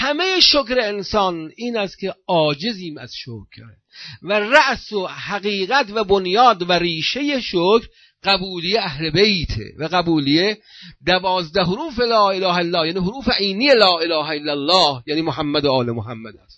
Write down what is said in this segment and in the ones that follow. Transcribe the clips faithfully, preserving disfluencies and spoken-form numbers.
همه شکر انسان این است که عاجزیم از شکر، و رأس و حقیقت و بنیاد و ریشه شکر قبولی اهل بیته و قبولی دوازده حروف لا اله الا الله، یعنی حروف عینی لا اله الا الله، یعنی محمد و آل محمد است.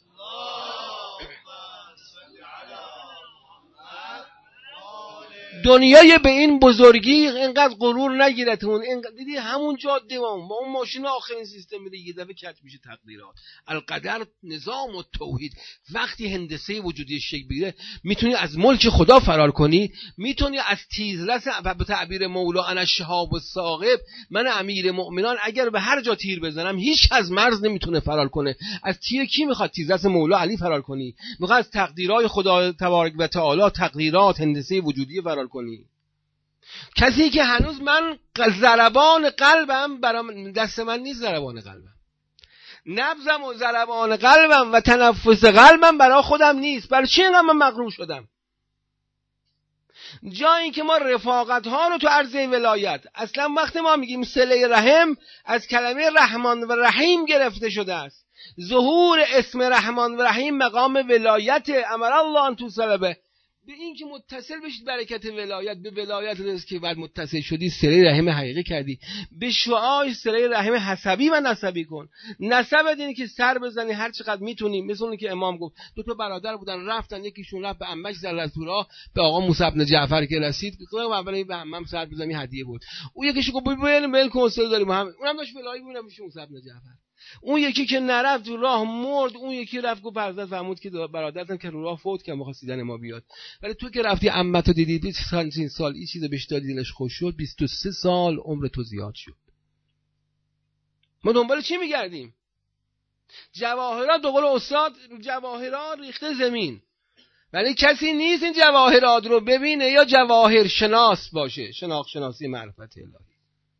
دنیای به این بزرگی اینقدر غرور نگیرتون. اینقدر دیدی همون جاده با اون ماشین آخرین سیستم میده یه دفعه کج میشه تقدیرات. القدر نظام و توحید. وقتی هندسه وجودی شکل بگیره میتونی از ملک خدا فرار کنی، میتونی از تیزرس به تعبیر مولا انا شهاب الثاقب، من امیر مؤمنان اگر به هر جا تیر بزنم هیچ از مرز نمیتونه فرار کنه. از تیر کی میخواد؟ تیزرس مولا علی فرار کنی؟ میخواد از تقدیرات خدا تبارک و تعالی، تقدیرات هندسه وجودی فرار کنی. کسی که هنوز من ضربان قلبم برام دست من نیست، ضربان قلبم، نبضم و ضربان قلبم و تنفس قلبم برای خودم نیست. برای چی اینقدر من مغرور شدم؟ جایی که ما رفاقت ها رو تو عرضه ولایت، اصلا وقتی ما میگیم صله رحم از کلمه رحمان و رحیم گرفته شده است. ظهور اسم رحمان و رحیم مقام ولایت، امر الله ان توصله به این که متصل بشید برکت ولایت، به ولایت است که بعد متصل شدی صله رحم حقیقی کردی. به شعاع صله رحم حسبی و نسبی کن. نسب اینه که سر بزنی هر چقدر میتونی. مثل اون که امام گفت دو تا برادر بودن رفتن، یکیشون رفت به عمش در رسولا، به آقا موسی بن جعفر که رسید گفت اولی به عمم سر بزنی هدیه بود. اون یکیش گفت ببین مل کنسل داریم هم، اونم داشت ولایی بودن میشه موسی بن جعفر. اون یکی که نرفت تو راه مرد، اون یکی رفت گفت فرزند فرمود که برادرتم که رو راه فوت کرد می‌خواست دیدن ما بیاد. ولی تو که رفتی عمتو دیدی بیست سال این سال این چیزو بهش دادی دلش خوش شد، بیست و سه سال عمر تو زیاد شد. ما دنبال چی میگردیم؟ جواهرات به قول استاد جواهرات ریخته زمین، ولی کسی نیست این جواهرات رو ببینه یا جواهر شناس باشه، شناخت شناسی معرفت الهی.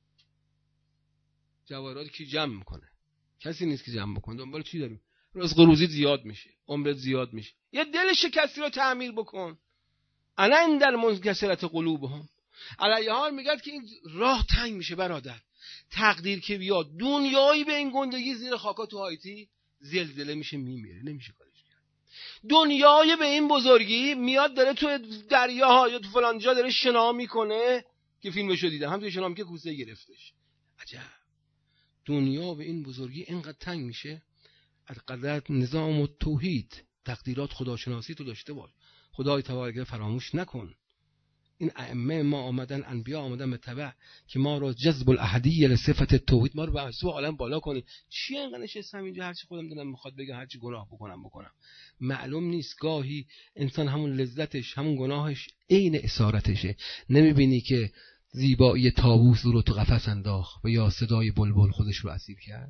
جواهرات کی جمع میکنه؟ کسی نیست که جمع بکنه. دنبال چی داریم؟ رزق روزی زیاد میشه، عمرت زیاد میشه، یه دل شکسته رو تعمیر بکن. انا عند المنکسرة قلوبهم. علیه حال میگه که این راه تنگ میشه برادر. تقدیر که بیاد دنیایی به این گندگی زیر خاکا تو هایتی زلزله میشه میمیره، نمیشه کارش کرد. دنیای به این بزرگی میاد داره تو دریاها یا تو فلان جا داره شنا میکنه که فیلمشو دیدم، هم توی شنا میکنه کوسه گرفتش. عجب. دنیا به این بزرگی اینقدر تنگ میشه. از قدرت نظام و توحید، تقدیرات خداشناسی تو داشته باش. خدای تبارک فراموش نکن. این ائمه ما آمدن، انبیا آمدن به تبع که ما رو جذب الاحدیه لصفت توحید، ما رو به اشتو عالم بالا کنی. چی اینقدر نشستم اینجا هرچی خودم دلم میخواد بگم، هرچی گناه بکنم بکنم؟ معلوم نیست گاهی انسان همون لذتش همون گناهش عین اسارتشه. نمیبینی که زیبایی طاووس رو تو قفس انداخت و یا صدای بلبل خودش رو اسیر کرد؟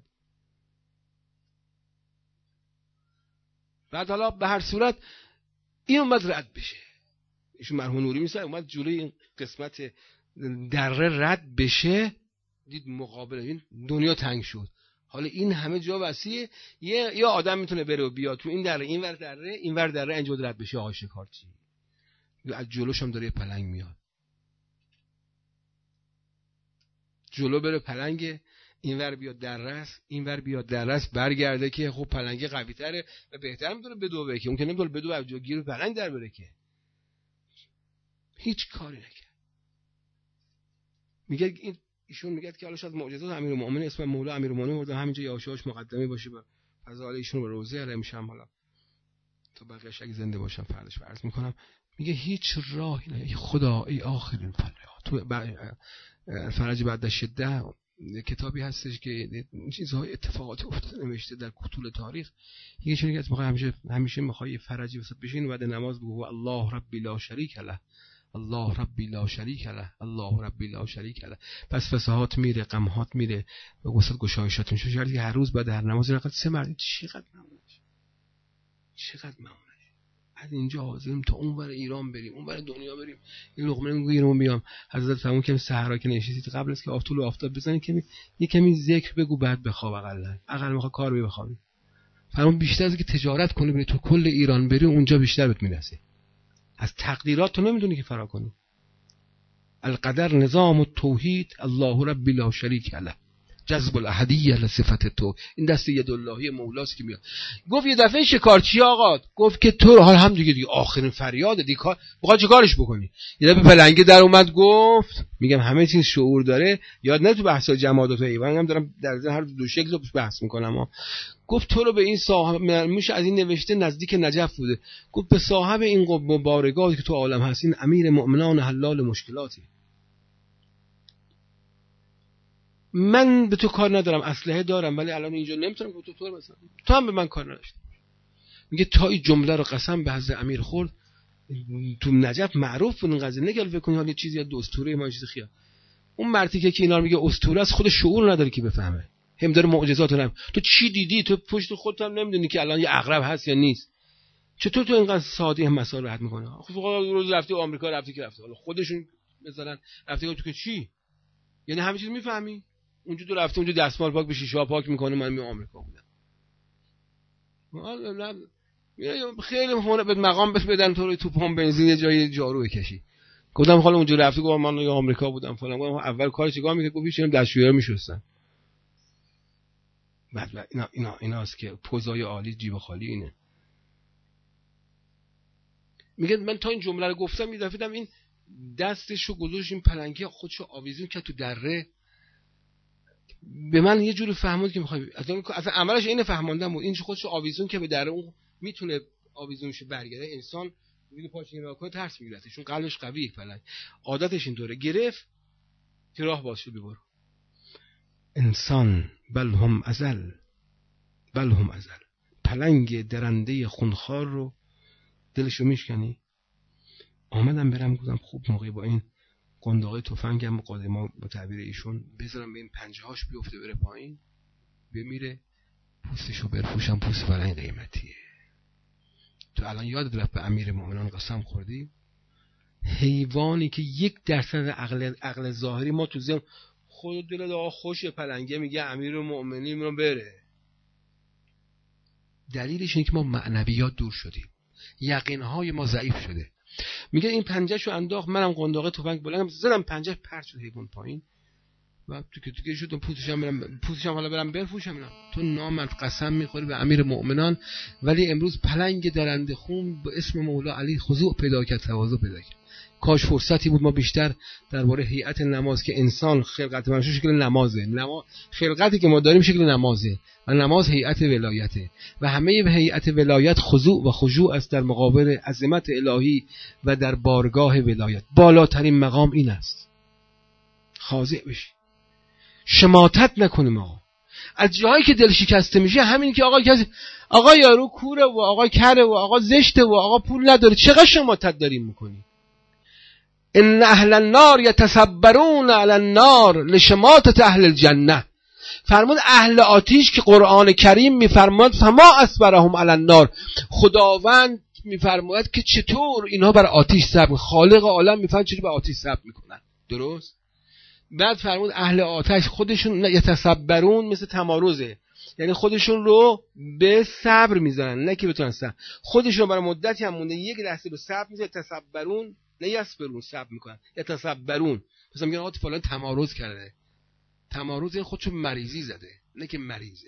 بعد حالا به هر صورت این اومد رد بشه. ایشون مرحوم نوری میسه اومد جلوی این قسمت دره رد بشه، دید مقابل این دنیا تنگ شد. حالا این همه جا وسیعه، یه یا آدم میتونه بره و بیاد تو این دره، این ور دره، این ور دره، اینجا رد بشه آشکار چی. از جلوش هم داره پلنگ میاد، جلو بره پلنگ، این ور بیاد دررس، این ور بیاد دررس، برگرده که خب پلنگ قوی تره و بهتر میتونه بدوه که اون که نمیتونه بدوه از جا گیر پلنگ در بره که هیچ کاری نکرد. میگه این ایشون میگه که حالا شاید معجزات امیرالمومنین اسم مولا امیرالمومنین مورد همینجا یاشاش مقدمه باشه به فضائل ایشون به روزه علیه میشم. حالا تا بقیه‌اش اگه زنده باشم فرداش عرض میکنم. میگه هیچ راهی نه خدا ای آخرین فریاد. تو فرج بعد شده کتابی هستش که چیزهای اتفاقات افتاده نوشته در طول تاریخ. یه چیزی که میخوای همیشه همیشه میخوای فرجی واسه بشین و بعد نماز بگو الله ربی لا شریک له، الله ربی لا شریک له، الله ربی لا شریک له. پس فساحات میره، غمهات میره، به وسط گشایشات میشه. شاید که هر روز بعد هر نماز رکعت سه مرد چقدر ممنونش، چقدر ممنونش. از اینجا حاضریم تا اون ور ایران بریم، اون ور دنیا بریم، این لقمه میگیرم بیام. حضرت فرمود که صحرا که نشستید قبل از که آفتاب آفتاب بزنید کمی یه کمی ذکر بگو بعد بخواب. اقلا اقل میخواد کار بخوابی. فرمود بیشتر از که تجارت کنی بری تو کل ایران بری، اونجا بیشتر بهت میرسه. از تقدیرات تو نمیدونی که فرار کنی. القدر نظام التوحید الله ربی لا شریک له. جذب الاحدیه لصفت تو. این دست یداللهی مولاست که میاد. گفت یه دفعه شکارچی آقا گفت که تو حال هم دیگه دیگه آخرین فریاد دیگه کار بخواد چه کارش بکنی. یه دفعه پلنگه در اومد گفت میگم همه چیز شعور داره. یاد نه تو بحث جمادات و حیوان هم دارم در هر دو شکل رو بحث میکنم ها. گفت تو رو به این صاحب مرموش از این نوشته نزدیک نجف بوده. گفت به صاحب این قبه مبارکاتی که تو عالم هستین امیر مؤمنان حلال مشکلاتی. من به تو کار ندارم، اسلحه دارم ولی الان اینجا نمیتونم که تو طور بزنم. تو هم به من کار نداشتی. میگه تا این جمله رو قسم به حضرت امیر خورد تو نجف معروف بود این قضیه. نگل فکر کنی حالا چیزی از اسطوره ما چیز خیال. اون مردی که اینا رو میگه اسطوره است خود شعور نداره که بفهمه. هم داره معجزات رو. تو چی دیدی؟ تو پشت خودت هم نمیدونی که الان یه عقرب هست یا نیست. چطور تو اینقدر ساده هم مسائل راحت میکنه؟ خب روز رفتی آمریکا رفتی که رفتی. حالا خودشون مثلا رفتی تو که چی؟ یعنی همه چیز میفهمی؟ اونجا تو رفته اونجا دستمال پاک به شیشه ها پاک میکنه. من می آمریکا بودم. والا خیلی هونه به مقام بس بدن تو رو تو پمپ بنزین یه جای جارو بکشی. گفتم حالا اونجا رفتی گفتم من یا آمریکا بودم فلان. گفتم اول کار چیکار میکنه؟ گفت چون دستشویی رو میشستن. بعد اینا اینا ایناست که پوزای عالی جیب خالی اینه. میگه من تا این جمله رو گفتم یه دفعه دیدم این دستشو گذاشت این پلنگی خودشو آویزون کرد تو دره. به من یه جوری فهموند که میخوای اصلا اصلا عملش اینه فهموندم بود این خودشو آویزون که به دره اون میتونه آویزونش برگرده. انسان میگه پاش نگاه کنه ترس میگیره چون قلبش قویه. پلنگ عادتش اینطوره. گرفت که راه باز شد ببر. انسان بل هم ازل بل هم ازل. پلنگ درنده خونخوار رو دلشو میشکنی. آمدم برم گفتم خوب موقعی با این قنداقه تفنگم قادما با تعبیر ایشون بذارم به این پنجه هاش بیفته بره پایین بمیره پوستشو برفوشم. پوست برای این قیمتیه. تو الان یاد رفت به امیر مومنان قسم خوردی. حیوانی که یک درصد عقل عقل ظاهری ما تو ذهن خود دل آقا خوش پلنگه میگه امیر مومنین رو بره. دلیلش اینه که ما معنویات دور شدیم. یقینهای ما ضعیف شده. میگه این پنجهشو انداخت منم قنداقه تفنگ بلندم زدم پنجه پرت شد حیوان پایین و تو که دیگه شدم پوستشم برم پوستشم حالا برم برفوشم. اینا تو نامرد قسم میخوری به امیر مؤمنان ولی امروز پلنگ درنده خون به اسم مولا علی خضوع پیدا کرد تواضع پیدا کرد. کاش فرصتی بود ما بیشتر درباره هیئت نماز که انسان خلقت منش شکل نمازه. نماز خلقتی که ما داریم شکل نمازه و نماز هیئت ولایته و همه به هیئت ولایت خضوع و خشوع است در مقابل عظمت الهی و در بارگاه ولایت. بالاترین مقام این است. خاضع بشی. شماتت نکنیم آقا. از جایی که دل شکسته میشه همین که آقا کسی آقا یارو کوره و آقا کره و آقا زشته و آقا پول نداره چقدر شماتت داریم میکنی. ان اهل النار یتصبرون علی النار لشماتت اهل الجنه. فرمود اهل آتش که قرآن کریم میفرماد فما اصبرهم علی النار. خداوند میفرماید که چطور اینها بر آتش صبر. خالق عالم میفرماید چطور بر آتش صبر میکنن. درست؟ بعد فرمود اهل آتش خودشون یتصبرون مثل تمارضه. یعنی خودشون رو به صبر میذارن نه که بتونن صبر. خودشون برای مدتی هم مونده یک لحظه به صبر میذارن. تصبرون نه یصبرون صبر میکنن. یتصبرون مثلا میگن آقا فلان تمارض کرده. تمارض این خودشو مریضی زده نه که مریضه.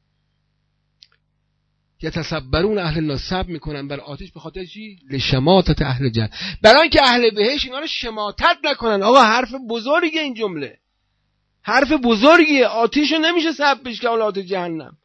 یتصبرون اهل النار صبر میکنن بر آتش به خاطر چی؟ لشماتت اهل جنت. برای اینکه اهل بهشت اینا رو شماتت نکنن. آقا حرف بزرگه این جمله. حرف بزرگیه. آتیشو نمیشه صبرش که اولاد جهنم.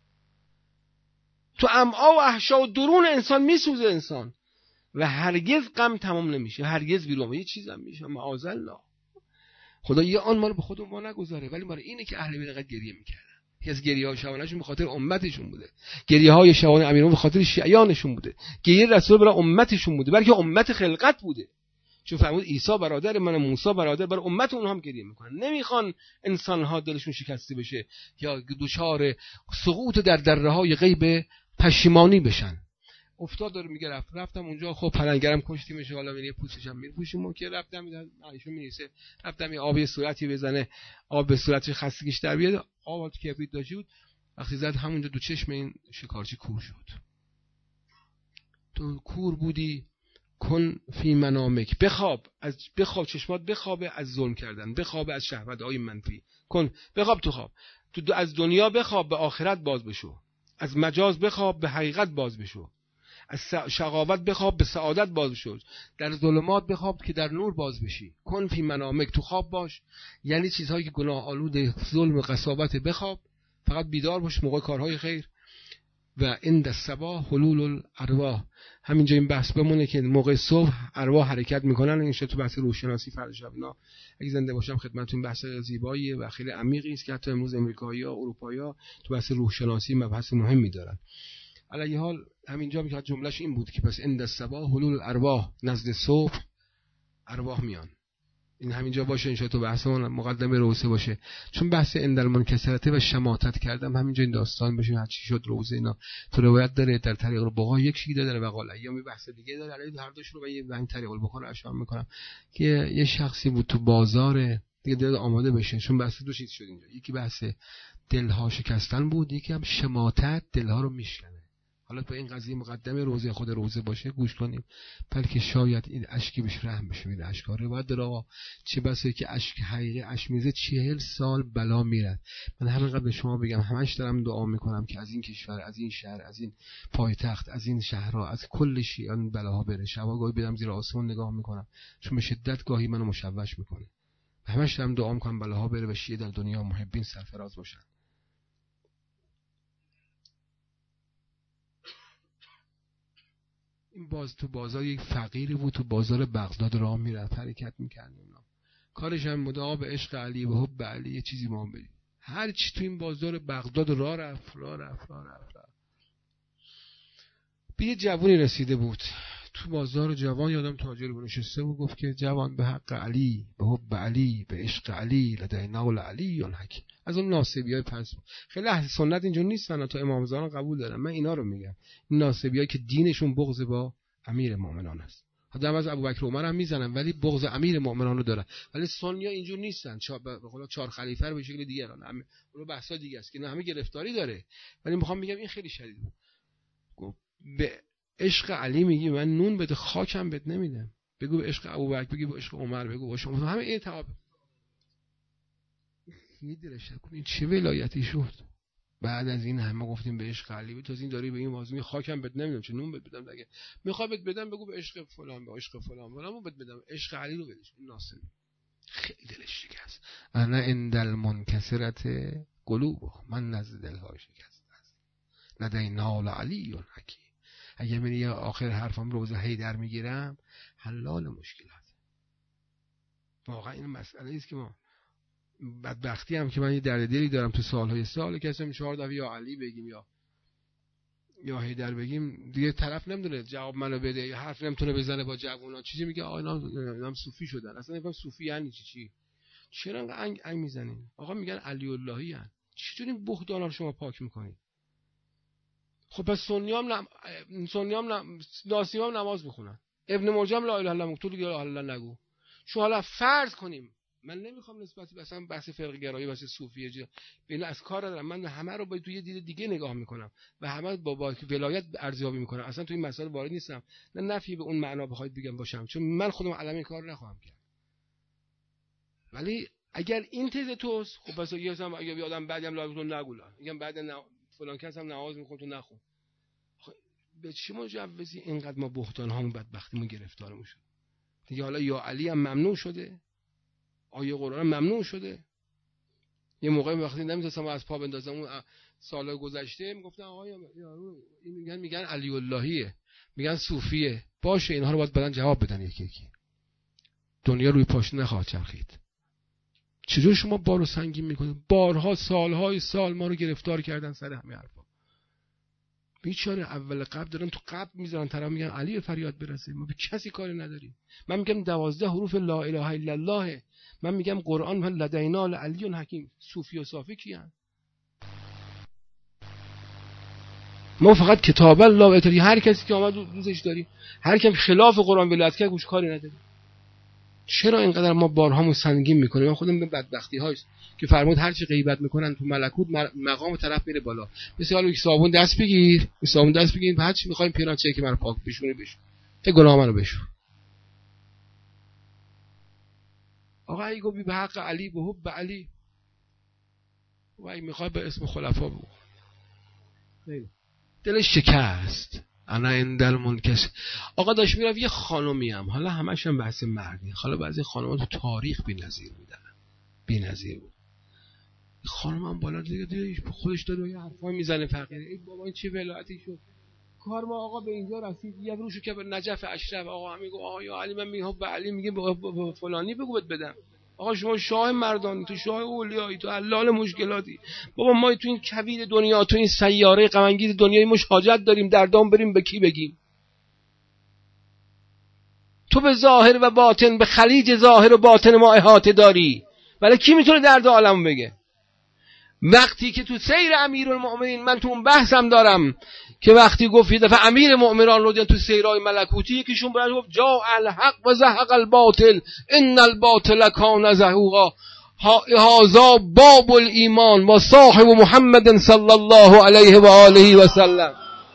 تو امعا و احشا و درون انسان میسوزه انسان و هرگز غم تمام نمیشه. هرگز بیرون یه چیزم میشه معاذالله. خدا یه آن ما رو به خودمون ما نگذاره ولی برای اینه که اهل بیت گریه میکردن. یکی از گریه های شبانه‌شون به خاطر امتشون بوده. گریه های شبانه امیرون به خاطر شیعیانشون بوده. گریه رسول برای امتشون بوده بلکه امت خلقت بوده. چون فرمود عیسی برادر من و موسی برادر، برای امت اونها هم گریه میکنن. نمیخوان انسان ها دلشون شکسته بشه یا دچار سقوط در دره‌های غیب پشیمانی بشن. افتاد داره میگه رفت رفتم اونجا خب پلنگرم کشتیمش حالا میره پوستشم میپوشیم که رفتم ایشون مینیسه رفتم یه آبی صورتی بزنه آب به صورتش خستگیش در بیاد. آب که کبریت داشت بود وقتی زد همونجا دو چشم این شکارچی کور شد. تو کور بودی کن فی منامک، بخواب از بخواب چشمات بخوابه از ظلم کردن، بخوابه از شهوت‌های منفی، کن بخواب تو خواب، تو از دنیا بخواب به آخرت باز بشو، از مجاز بخواب به حقیقت باز بشو، از شقاوت بخواب به سعادت باز بشو، در ظلمات بخواب که در نور باز بشی. کن فی منامک، تو خواب باش، یعنی چیزهایی که گناه آلوده، ظلم و قساوت بخواب، فقط بیدار باش موقع کارهای خیر. و عند الصباح حلول الارواح، همینجا این بحث بمونه که موقع صبح ارواح حرکت میکنن. این تو بحث روح شناسی فردا شب اینا اگه زنده باشم خدمتتون بحث زیباییه و خیلی عمیقی است که حتی امروز امریکایی‌ها اروپایی‌ها تو بحث روح شناسی مبحث مهمی دارن. علی حال همینجا میگه جملهش این بود که پس عند الصباح حلول الارواح، نزد صبح ارواح میان. این همینجا باشه ان شاءالله تو بحثمون مقدمه روزه باشه، چون بحث عند المنکسرته و شماتت کردم همینجا این داستان بشه هر چی شد روزه اینا تو روایت داره. در طریق البقا یک چیزی داره و قال ایام بحث دیگه داره، علی هر دوش رو به این طریق البقا رو اشاره میکنم که یه شخصی بود تو بازار دیگه دل آماده بشه، چون بحث دو چیز شد اینجا، یکی بحث دلها شکستن بود، یکی هم شماتت دلها رو میشکنه. حالا تو این قضیه مقدمه روزه خود روزه باشه گوش کنیم، بلکه شاید این اشکی بهش رحم بشه. این اشکا روایت داره آقا چه بسه که اشک حقیقی اش میزه چهل سال بلا میرد. من همینقدر به شما بگم همش دارم دعا میکنم که از این کشور، از این شهر، از این پایتخت، از این شهرها، از کل شیعان بلاها بره. شبا گاهی بدم زیر آسمون نگاه میکنم چون به شدت گاهی منو مشوش میکنه. همش دارم دعا میکنم بلاها بره و شیعه در دنیا محبین سرفراز باشن. این باز تو بازار یک فقیری بود تو بازار بغداد راه میرفت حرکت میکرد، کارش هم مدعا به عشق علی و حب علی یه چیزی ما هم بدیم. هر چی تو این بازار بغداد راه رفت راه رفت راه رفت رفت به یه جوانی رسیده بود تو بازار. جوان یادم تاجر بود نشسته بود، گفت که جوان به حق علی به حب علی به عشق علی لدینا علی الحکی. از اون ناسبیای پس خیلی اهل سنت اینجور نیستن، تا امام زمان قبول دارن. من اینا رو میگم، این ناسبیایی که دینشون بغض با امیر مومنان است. حالا از ابوبکر عمر هم میزنن ولی بغض امیر مومنان رو دارن. ولی سنیا اینجور نیستن، به قول چهار خلیفه رو به شکل دیگه الان همه اون بحثا دیگه است که نه همه گرفتاری داره. ولی میخوام بگم این خیلی شدید بود. به عشق علی میگی من نون بده خاکم بد نمیدم، بگو به عشق ابوبکر، بگو به عشق عمر، بگو با شما همه اعتاب میدرش کن. این چه ولایتی شد؟ بعد از این همه گفتیم به عشق علی، تو از این داری به این واضحی خاکم بد نمیدم چه نون بد بدم دیگه، میخوای بد بدم بگو به عشق فلان به عشق فلان فلانو بد بدم، عشق علی رو بدش. این ناصر خیلی دلش شکست. انا عند المنکسرت قلوب، من نزد دلها شکست است لدینا علی الحکی. اگه من یه آخر حرفم روزه حیدر میگیرم حلال مشکلات. واقعا این مسئله است که ما بدبختی هم که من یه درد دلی دارم تو سالهای سال کسیم چهار دفعه یا علی بگیم یا یا حیدر بگیم دیگه طرف نمیدونه جواب منو بده یا حرف نمیتونه بزنه با جوونا چیزی میگه آ اینا هم صوفی شدن. اصلا نمیفهم صوفی یعنی چی چی چرا انقدر انگ انگ میزنین؟ آقا میگن علی اللهی ان، چجوری این بهتانا رو شما پاک میکنید؟ خب پس سنیام نم... سنیام نم... ناسیام نماز میخونن، ابن مرجم لا اله الا الله، تو دیگه لا اله الا نگو. شو حالا فرض کنیم، من نمیخوام نسبت به اصلا بحث فرق گرایی واسه صوفیه جا بین از کار دارم، من همه رو با توی دید دیگه نگاه میکنم و همه با با ولایت ارزیابی میکنم. اصلا توی این مسائل وارد نیستم، نه نفی به اون معنا بخواید بگم باشم، چون من خودم علمی کار نخواهم کرد. ولی اگر این تز توست خب پس یه هم اگه یادم بعدم لازم نگولا میگم بعد ن... فلان کس هم نماز میخونه تو نخون. خب به چه مجوزی اینقدر ما بهتان هامون بدبختیمون گرفتارمون شد دیگه؟ حالا یا علی هم ممنوع شده، آیه قرآن ممنوع شده. یه موقع وقتی نمی‌تونستم از پا بندازم اون سال‌های گذشته میگفتن آقا این میگن میگن علی اللهیه، میگن صوفیه. باشه اینها رو باید بدن جواب بدن یکی یکی. دنیا روی پاش نخواهد چرخید. چجور شما بارو سنگین میکنید؟ بارها سالهای سال ما رو گرفتار کردن سر همه حرفا. بیچاره اول قبل دارن تو قبل میذارن طرف میگن علی فریاد برسه، ما به کسی کاری نداریم. من میگم دوازده حروف لا اله الا الله، من میگم قرآن من لدینا علی حکیم. صوفی و صافی کیان؟ ما فقط کتاب الله اتری، هر کسی که آمد دوستش داریم، هر کم خلاف قرآن ولایت کرد گوش کاری نداریم. چرا اینقدر ما بارهامون سنگین میکنیم؟ من خودم به بدبختی هاست که فرمود هر چی غیبت میکنن تو ملکوت مقام طرف میره بالا. مثل حالا یک صابون دست بگیر، یک صابون دست بگیر، هر چی میخوایم پیران چه که منو پاک بشونه بشون، ته گناه منو بشون. آقا ای گفتی به حق علی به حب علی و ای میخوای به اسم خلفا بگو. دلش شکست. انا اندل منکس. آقا داشت میرفت یه خانومی هم، حالا همش هم بحث مردی، حالا بعضی خانوما تو تاریخ بی‌نظیر بودن، بی‌نظیر بود. خانم هم بالا دیگه دیگه خودش داره یه حرفای میزنه فقیر. ای بابا این چه ولایتی شد. کار ما آقا به اینجا رسید. یه روشو که به نجف اشرف آقا میگه آقا یا علی من میگم به علی میگه به فلانی بگو بهت بدم. آقا شما شاه مردانی، تو شاه اولیایی، تو حلال مشکلاتی. بابا ما تو این کویر دنیا، تو این سیاره غم انگیز دنیای مش حاجت داریم، دردام بریم به کی بگیم؟ تو به ظاهر و باطن، به خلیج ظاهر و باطن ما احاطه داری، ولی کی میتونه درد عالمو بگه؟ وقتی که تو سیر امیرالمؤمنین، من تو اون بحثم دارم که وقتی گفت یه دفعه امیر مؤمنان رو تو سیرای ملکوتی یکیشون برای گفت جاء الحق و زهق الباطل ان الباطل کان زهوقا هذا باب الایمان و صاحب محمد صلی الله علیه و آله و سلم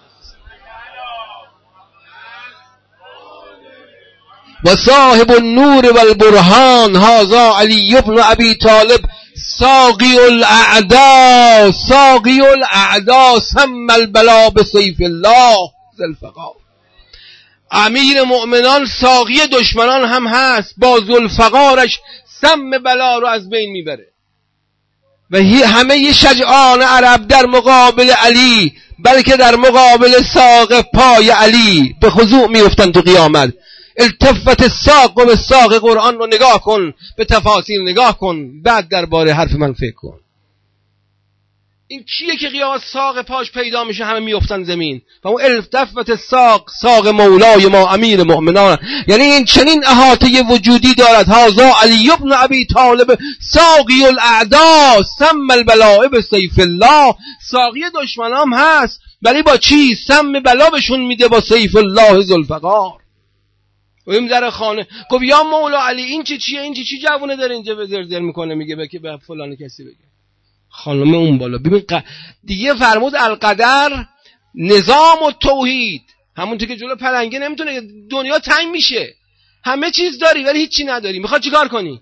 و صاحب النور و البرهان هذا علی بن ابی طالب ساقی الاعدا ساقی الاعدا سم البلا بسیف الله ذوالفقار. امیر مؤمنان ساقی دشمنان هم هست، با ذوالفقارش سم بلا رو از بین میبره. و همه شجعان عرب در مقابل علی، بلکه در مقابل ساق پای علی به خضوع میفتن تو قیامت. التفت الساق و به ساق قرآن رو نگاه کن، به تفاصیل نگاه کن، بعد درباره حرف من فکر کن. این کیه که قیامت ساق پاش پیدا میشه همه میافتن زمین؟ و اون التفت الساق، ساق مولای ما امیر مؤمنان، یعنی این چنین احاطه وجودی دارد. هذا علی بن ابی طالب ساقی الاعدا سم البلاء بسیف الله. ساقی دشمنام هست، ولی با چی؟ سم بلا بهشون میده، با سیف الله ذوالفقار. و این در خانه گفت یا مولا علی این چی چیه؟ این چی چی جوونه داره اینجا به زرزر میکنه میگه به که به فلان کسی بگه. خانم اون بالا ببین ق... دیگه فرمود القدر نظام و توحید. همونطور که جلو پلنگه نمیتونه، دنیا تنگ میشه، همه چیز داری ولی هیچی نداری، میخواد چیکار کنی؟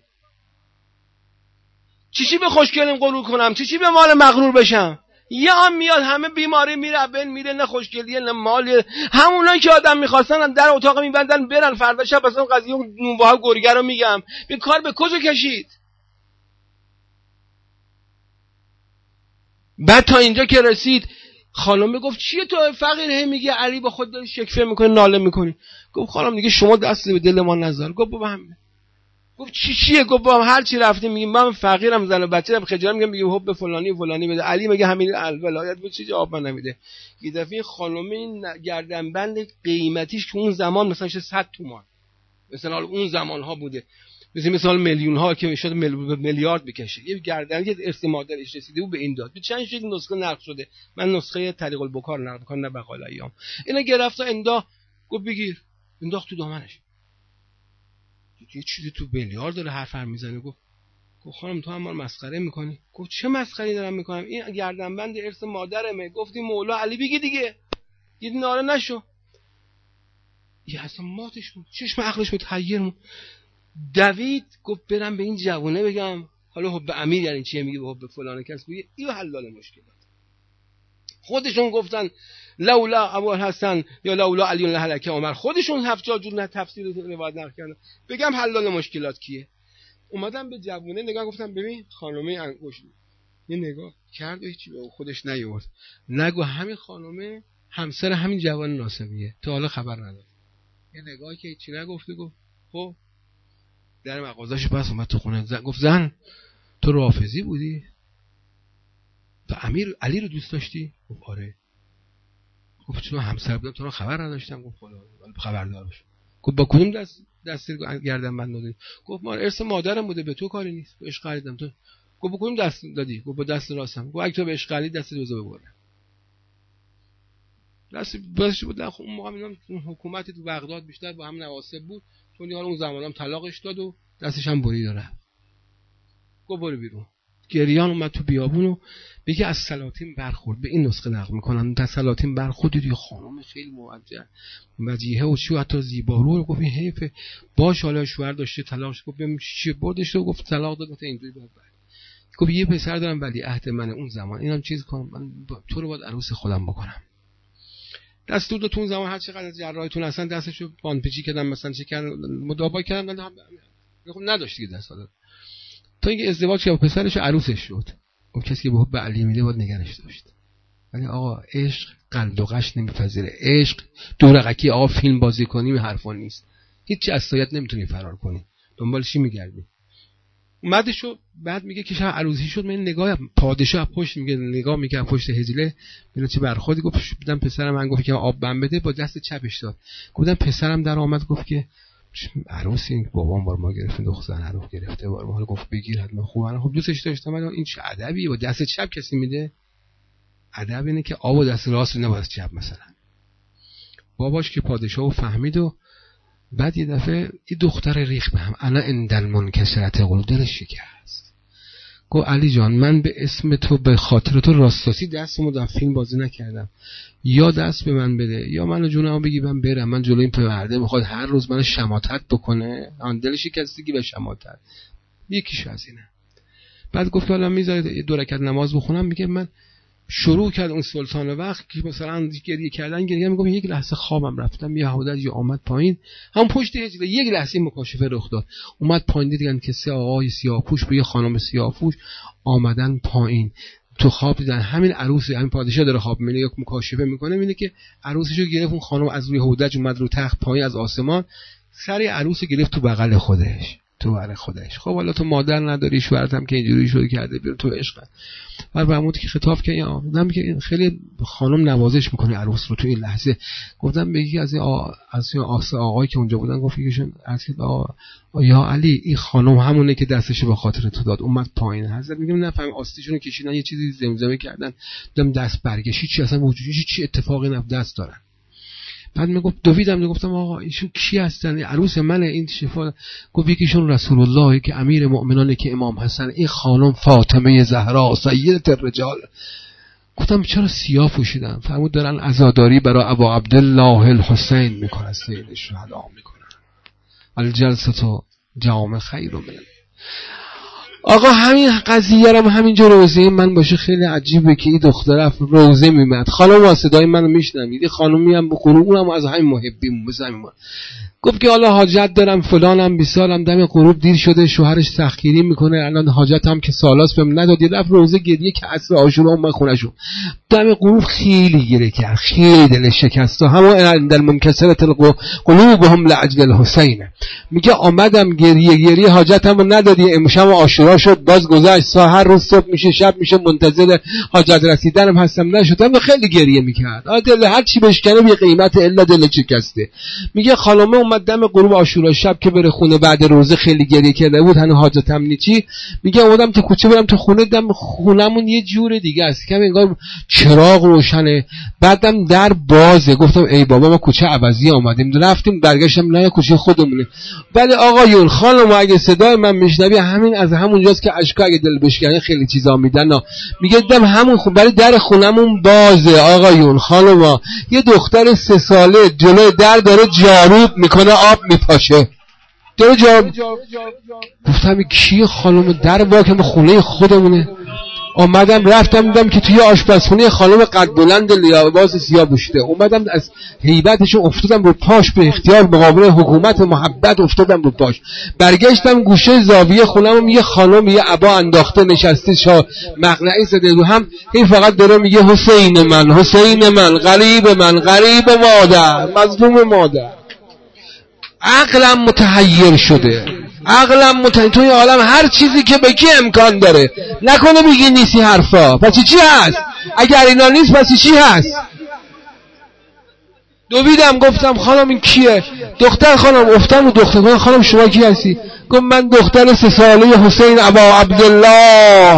چی چی به خوشگلیم غرور کنم، چی چی به مال مغرور بشم؟ یه هم میاد همه بیماری میره بین میره، نه خوشگلیه نه مالیه. همونایی که آدم میخواستن در اتاق میبندن برن، فردا شب اصلا قضیه نونباها گرگه رو میگم به کار به کجا کشید. بعد تا اینجا که رسید خانم گفت چیه تو فقیر هی میگه علی با خود داری شکفه میکنی ناله میکنی؟ گفت خانم دیگه شما دست به دل ما نذار. گفت بابا همه. گفت چی چیه؟ گفت با هر چی رفتیم میگیم من فقیرم، زن و بچه‌ام خجالت میگم میگم حب فلانی فلانی بده. علی میگه همین ولایت به چی جواب من نمیده. یه دفعه خانم این گردنبند قیمتیش که اون زمان مثلا صد تومان، مثلا اون زمان ها بوده، مثلا مثلا میلیون ها که شده میلیارد بکشه، یه گردن که ارث مادرش رسیده بود به این داد. به چند شکل نسخه نقد شده، من نسخه طریق البکار نقد میکنم نه بقال ایام. اینا گرفت اندا گفت بگیر، انداخت تو دامنش. یه چیزی تو میلیارد داره حرف هم میزنه. گفت گفت خانم تو هم ما مسخره میکنی؟ گفت چه مسخری دارم میکنم؟ این گردنبند ارث مادرمه. گفتی مولا علی بگی دیگه، دیدی ناره نشو. یه اصلا ماتش بود، چشم عقلش متحیر بود. دوید گفت برم به این جوونه بگم حالا حب امیر یعنی چیه؟ میگه به حب فلان کس بگه اینو حلال مشکلات. خودشون گفتن لولا ابو الحسن یا لولا علی لهلک عمر، خودشون هفت جا جور نه تفسیر روایت نقل کردن. بگم حلال مشکلات کیه؟ اومدم به جوونه نگاه گفتم ببین خانومه انگوش یه نگاه کرد و هیچی به خودش نیورد. نگو همین خانومه همسر همین جوان ناسمیه، تا حالا خبر نداره. یه نگاهی که هیچی نگفته گفت خب در مغازه‌اش بس اومد تو خونه. زن گفت زن تو رافضی بودی؟ تو امیر علی رو دوست داشتی؟ گفت آره. گفت چون همسر بودم تو رو خبر نداشتم. گفت خدا خبردار باش. گفت با کدوم دست دست گردن بند دادی؟ گفت ما ارث مادرم بوده به تو کاری نیست، به عشق خریدم. تو گفت با کدوم دست دادی؟ گفت با دست راستم. گفت اگه تو به عشق خرید دست دوزو ببره. دست بازش بود. خب اون موقع اینا حکومت تو بغداد بیشتر با هم نواسب بود، چون دیگه اون زمانم طلاقش داد و دستش هم بری داره. گفت برو بیرون. گریان اومد تو بیابونو بگه از سلاطین برخورد، به این نسخه نقل میکنن در سلاطین برخورد دید یه خانم خیلی موجه وجیهه و چی و حتی زیبارو. گفت این حیفه باش، حالا شوهر داشته طلاقش، گفت بهم چی بردش و گفت طلاق داد. گفت اینجوری بعد گفت یه پسر دارم ولی عهد منه اون زمان اینم چیز کنم من تو رو باید عروس خودم بکنم. دستور داد تو اون زمان هر چقدر از جراحتون هستن دستشو باندپیچی کردن مثلا چه کردن مداوا کردن، خب نداشت دیگه دست داد تا اینکه ازدواج کرد با پسرش عروسش شد. اون کسی که به علی میده باید نگرش داشت. ولی آقا عشق قلد و قش نمیپذیره. عشق دورقکی آقا فیلم بازی کنی به حرفا نیست. هیچ اسایت نمیتونی فرار کنی. دنبالش چی میگردی؟ اومدشو بعد میگه که شب عروسی شد، من نگاه پادشاه پشت میگه نگاه میگه پشت هجله ببین چه برخوردی. گفت دیدم پسرم من گفت که آب بم بده با دست چپش داد. گفتم پسرم در اومد گفت که عروسی بابام بار ما گرفتن دختر عروس گرفته بار ما گفت بگیر حتما خوبه. خب دوستش داشتم ولی این چه ادبیه با دست چپ کسی میده؟ ادب اینه که آب و دست راست نه با دست چپ مثلا. باباش که پادشاهو فهمید و بعد یه دفعه یه دختر ریخ به هم انا اندل منکسرت قلوب دلش شکست. گفت علی جان من به اسم تو به خاطر تو راستاسی دستمو در فیلم بازی نکردم، یا دست به من بده یا منو جونمو بگی من برم. من جلوی این پرده میخواد هر روز منو شماتت بکنه، آن دلش شکستگی به شماتت یکیش از اینه. بعد گفت حالا میذاره دو رکعت نماز بخونم. میگه من شروع کرد اون سلطان وقت که مثلا گریه کردن گریه میگم یک لحظه خوابم رفتم یه هودج آمد پایین هم پشت هجله یک لحظه مکاشفه رخ داد. اومد پایین دیدن که سه آقای سیاه‌پوش به یه خانم سیاه‌پوش آمدن پایین تو خواب دیدن همین عروس همین پادشاه داره خواب میبینه یک مکاشفه میکنه میبینه که عروسشو گرفت اون خانم از روی هودج اومد رو تخت پایین از آسمان سر عروس گرفت تو بغل خودش تو بغل خودش. خب حالا تو مادر نداری شوهرت هم که اینجوری شده کرده بیرون تو عشق. بعد فرمود که خطاب که آدم که خیلی خانم نوازش میکنه عروس رو تو این لحظه. گفتم به یکی از آ... از آس آقایی که اونجا بودن گفت یکیشون اصلا آ... یا علی این خانم همونه که دستشو به خاطر تو داد اومد پایین. حضرت میگم نفهم آستیشونو کشیدن یه چیزی زمزمه کردن دیدم دست برگشت چی اصلا وجودی چی اتفاقی نف دست دارن. بعد میگفت دویدم میگفتم آقا ایشون کی هستن؟ عروس منه این شفا. گفت یکیشون رسول الله که امیر مؤمنانه که امام حسن، این خانم فاطمه زهرا سیدة الرجال. گفتم چرا سیاه پوشیدن؟ فرمود دارن عزاداری برای ابا عبدالله الحسین میکنن سید الشهدا میکنن الجلسه جام خیر من. آقا همین قضیه رو همینجا روزه من باشه خیلی عجیبه که این دختر روزه میمد خانم صدای منو میشنوید خانومی هم بخونه اونم از همین محبیم بزنیم. گفت که حالا حاجت دارم فلانم بی سالم دم غروب دیر شده شوهرش سختگیری میکنه الان حاجتم که سالاس بهم نداد یه رفت روزه گریه که عصر عاشورا اومد خونه‌شون دم غروب خیلی گریه کرد خیلی دلش شکست و همون در منکسرت قلوبهم لاجل الحسین. میگه آمدم گریه گریه حاجتمو ندادی امشب عاشورا شد باز گذشت سا هر روز صبح میشه شب میشه منتظر حاجت رسیدنم هستم نشدم و خیلی گریه میکرد. دل هر چی بشکنه بی قیمت الا دل شکسته. میگه خانومه اومد دم غروب عاشورا شب که بره خونه بعد روزه خیلی گریه کرده بود هنوز حاجتم نیچی. میگه اومدم تو کوچه برم تو خونه دم خونمون یه جور دیگه است که انگار چراغ روشنه بعدم در بازه. گفتم ای بابا ما کوچه عوضی اومدیم رفتیم برگشتم نه کوچه خودمونه. ولی آقایون خانم اگه صدای من میشنوی همین از همونجاست که اشکا اگه دل بشکنه خیلی چیزا میدن. میگه دم همون خون برای در خونمون بازه. آقایون خانم یه دختر سه ساله جلوی در داره جارو میکنه آب میپاشه داره جارو. گفتم کی خانم در واکم خونه خودمونه. اومدم رفتم دیدم که توی آشپزخونه خانم قد بلند لباس سیاه پوشیده. اومدم از هیبتش افتادم رو پاش به اختیار مقابل حکومت محبت افتادم رو پاش. برگشتم گوشه زاویه خونم میگه خانم یه عبا انداخته نشسته شا مقنعه زده رو هم این فقط داره میگه حسین من حسین من غریب من غریب مادر مظلوم مادر. عقلم متحیر شده عقلم متحیر توی عالم هر چیزی که بگی امکان داره نکنه بگی نیستی حرفا پس چی هست؟ اگر اینا نیست پس چی هست؟ دویدم گفتم خانم این کیه؟ دختر خانم افتم و دختر خانم شما کی هستی؟ گفت من دختر سه ساله حسین ابا عبدالله.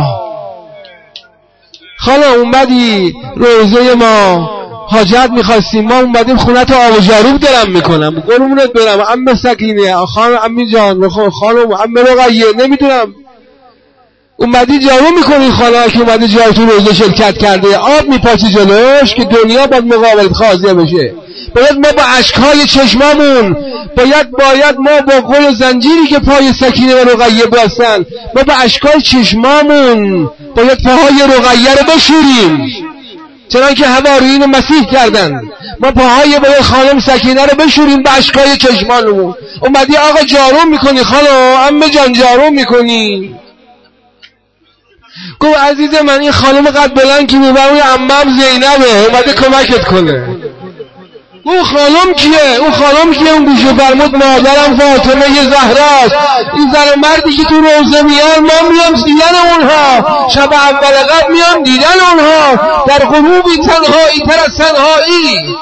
خانم اومدی روزه ما حاجت می‌خواستیم ما اومدیم خونت آب و جارو دارم میکنم قربونت برم عمه سکینه خانم عمی جان خانم عمه رقیه نمیدونم اومدی جارو میکنی خانه که اومدی جای تو روزه شرکت کرده، آب میپاچی جلوش که دنیا باید مقابلت خاضع بشه. باید ما با اشکهای چشمامون، باید باید ما با قل و زنجیری که پای سکینه و رقیه باستن، ما با اشکهای چشمامون باید پاهای رقیه رو بشوریم، چنان که حواریین مسیح کردن. ما پاهای باید خانم سکینه رو بشوریم با اشکهای چشمانمون. اومدی آقا جارو میکنی، خانم عمه جان جارو میکنی. گفت عزیز من این خانم قد بلند که میبرم اون عمم زینبه اومده کمکت کنه. اون خانم کیه؟ اون خانم کیه؟ اون گوشه فرمود مادرم فاطمه زهراست. این زن و مردی که تو روزه میان ما میام دیدن اونها، شب اول قدر میام دیدن اونها، در غروبی تنهایی تر از تنهایی.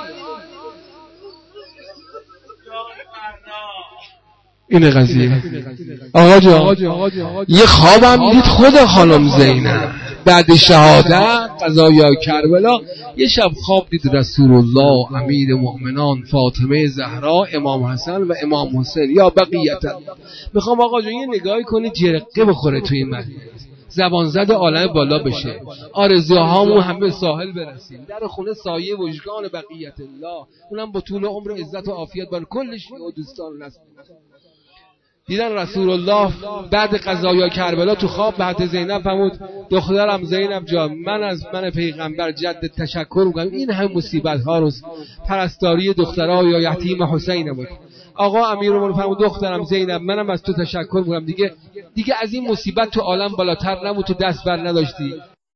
این قضیه آقا جان یه خوابم دید خود خانم زینب بعد شهادت قضای کربلا، یه شب خواب دید رسول الله امیر مؤمنان فاطمه زهرا امام حسن و امام حسین یا بقیت. میخوام آقا جان یه نگاهی کنید جرقه بخوره توی این مجلس، زبان زد عالم بالا بشه، آرزوهامون همه ساحل برسیم، در خونه سایه وجدان بقیت الله، اونم با طول عمر عزت و عافیت بر کل شیعه و دوستان نسل. دیدن رسول الله بعد قضای کربلا تو خواب به حضرت زینب فرمود دخترم زینب جان من از من پیغمبر جد تشکر میکنم، این هم مصیبت ها رو پرستاری دخترها یا یتیم حسین بود. آقا امیرالمومنین فرمود دخترم زینب منم از تو تشکر میکنم، دیگه دیگه از این مصیبت تو عالم بالاتر نمود، تو دست بر نداشتی.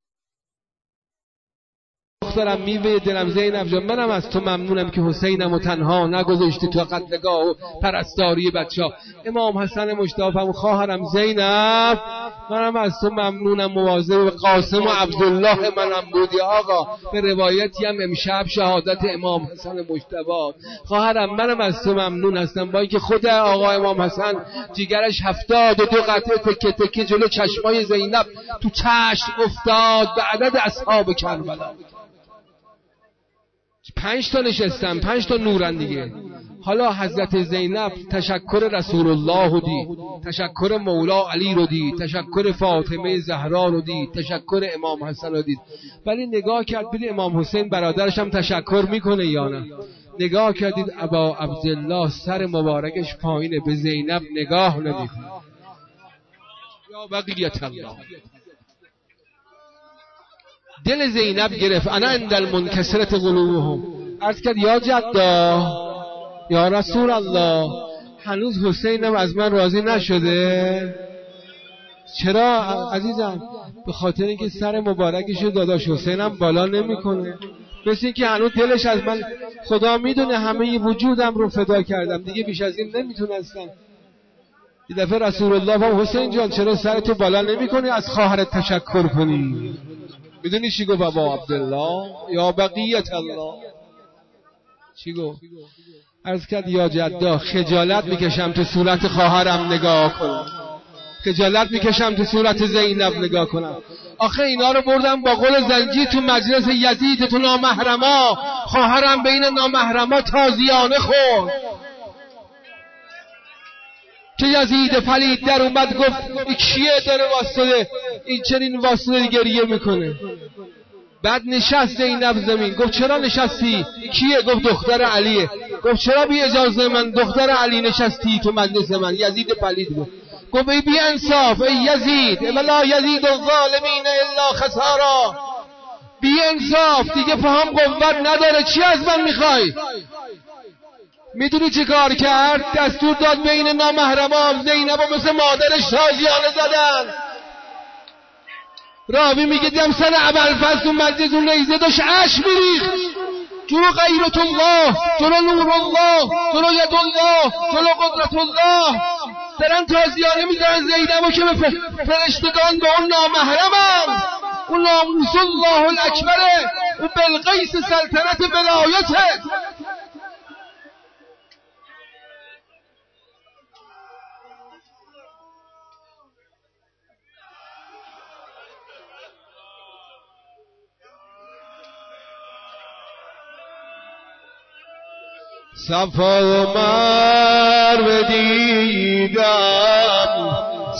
دخترم میوه دلم زینب جان منم از تو ممنونم که حسینم و تنها نگذاشتی تو قتلگاه و پرستاری بچه‌ها. امام حسن مجتبی فرمود خواهرم زینب منم از تو ممنونم، مواظب قاسم و عبدالله منم بودی. آقا به روایتی هم امشب شهادت امام حسن مجتبی، خواهرم منم از تو ممنون هستم، با اینکه خود آقا امام حسن جیگرش هفتاد و دو قطعه تکه تکه جلو چشمای زینب تو چشم افتاد به عدد اصحاب کربلا. پنج تا نشستن، پنج تا نورن دیگه. حالا حضرت زینب تشکر رسول الله رو دید، تشکر مولا علی رو دید، تشکر فاطمه زهرا رو دید، تشکر امام حسن رو دید، ولی نگاه کرد ببین امام حسین برادرش هم تشکر میکنه یا نه. نگاه کردید ابا عبدالله سر مبارکش پایینه، به زینب نگاه نمیکنه. یا بقیت الله. دل زینب گرفت. انا عند المنکسرت قلوبهم. عرض کرد یا جدا یا رسول الله هنوز حسینم از من راضی نشده؟ چرا عزیزم؟ به خاطر اینکه سر مبارکشو داداش حسینم بالا نمیکنه، مثل اینکه هنوز دلش از من، خدا میدونه همه وجودم رو فدا کردم دیگه بیش از این نمیتونستم. یه دفعه رسول الله فرمود حسین جان چرا سرتو بالا نمیکنی از خواهرت تشکر کنی؟ میدونی چی گفت ابا عبدالله؟ یا بقیت الله. چی گفت؟ عرض کرد یا جدا خجالت میکشم تو صورت خواهرم نگاه کنم، خجالت میکشم تو صورت زینب نگاه کنم. آخه اینا رو بردم با قول زنجیر تو مجلس یزید تو نامحرما، خواهرم بین نامحرما تازیانه خورد که یزید پلید در اومد گفت کیه داره واسطه این چنین واسطه گریه میکنه. بعد نشست زینب زمین، گفت چرا نشستی؟ کیه؟ گفت دختر علیه. گفت چرا بی اجازه من دختر علی نشستی تو مجلس من؟ یزید پلید بود. گفت ای بی انصاف ای یزید ولا یزید الظالمین الا خسارا، بی انصاف دیگه فهم قوت نداره، چی از من میخوای؟ میدونی چه کار کرد؟ دستور داد بین نامحرمان زینب و مثل مادرش تازیانه زدن. راوی میگه دم سر ابوالفضل تو مجلس اون نیزه داشت اشک میریخت، جلو غیرت الله، جلو نور الله، جلو ید الله، جلو قدرت الله دارن تازیانه میزنن زینبو که به فرشتگان به اون نامحرمم، اون ناموس الله الاکبره، اون بلقیس سلطنت ولایته. صفا و مرو دیدم،